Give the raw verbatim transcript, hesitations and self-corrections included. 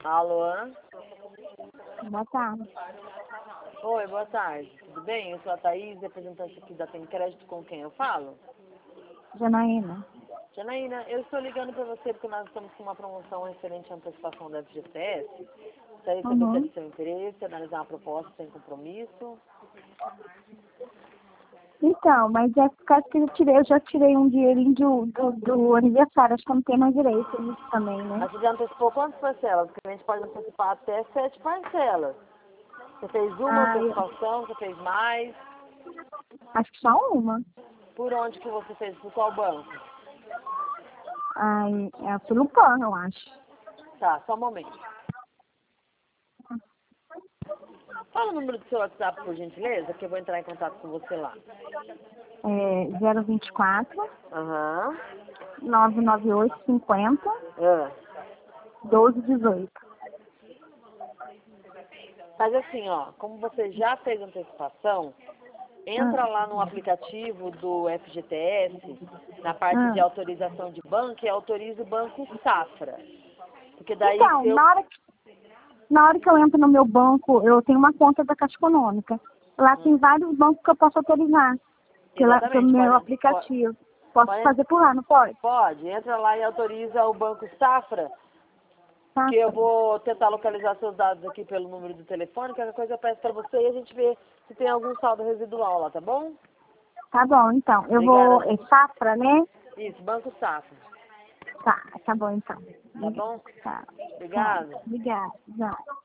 Alô? Boa tarde. Oi, boa tarde. Tudo bem? Eu sou a Thaís, representante aqui da Tem Crédito, com quem eu falo? Janaína. Janaína, eu estou ligando para você porque nós estamos com uma promoção referente à antecipação da F G T S. Gostaria de saber se é Uhum. de seu interesse, analisar uma proposta sem compromisso. Então, mas é por causa que eu tirei, eu já tirei um dinheirinho do, do, do aniversário, acho que eu não tenho mais direito nisso também, né? Mas você já antecipou quantas parcelas? Porque a gente pode antecipar até sete parcelas. Você fez uma Ah, eu, antecipação, você fez mais. acho que só uma. Por onde que você fez? Por qual banco? Ai, é pelo pano, eu acho. Tá, só um momento. Fala o número do seu WhatsApp, por gentileza, que eu vou entrar em contato com você lá. É zero vinte e quatro, Aham. nove nove oito, cinquenta, Ah. doze dezoito. Mas assim, ó, como você já fez antecipação, entra Ah, lá no aplicativo do F G T S, na parte de ah. autorização de banco, e autoriza o Banco Safra. Porque daí Então, seu... na hora, que, na hora que eu entro no meu banco, eu tenho uma conta da Caixa Econômica. Lá tem vários bancos que eu posso autorizar. Pela, pelo Exatamente, meu pode, pode, aplicativo. Posso pode, fazer por lá, não pode? pode. Entra lá e autoriza o Banco Safra, Tá, que eu vou tentar localizar seus dados aqui pelo número do telefone, qualquer coisa eu peço pra você e a gente vê se tem algum saldo residual lá, tá bom? tá bom, então. Eu vou. Obrigada. É Safra, né? Isso, Banco Safra. Tá, tá bom, então. Tá bom? Tá, tá. Obrigada. Obrigada. Já.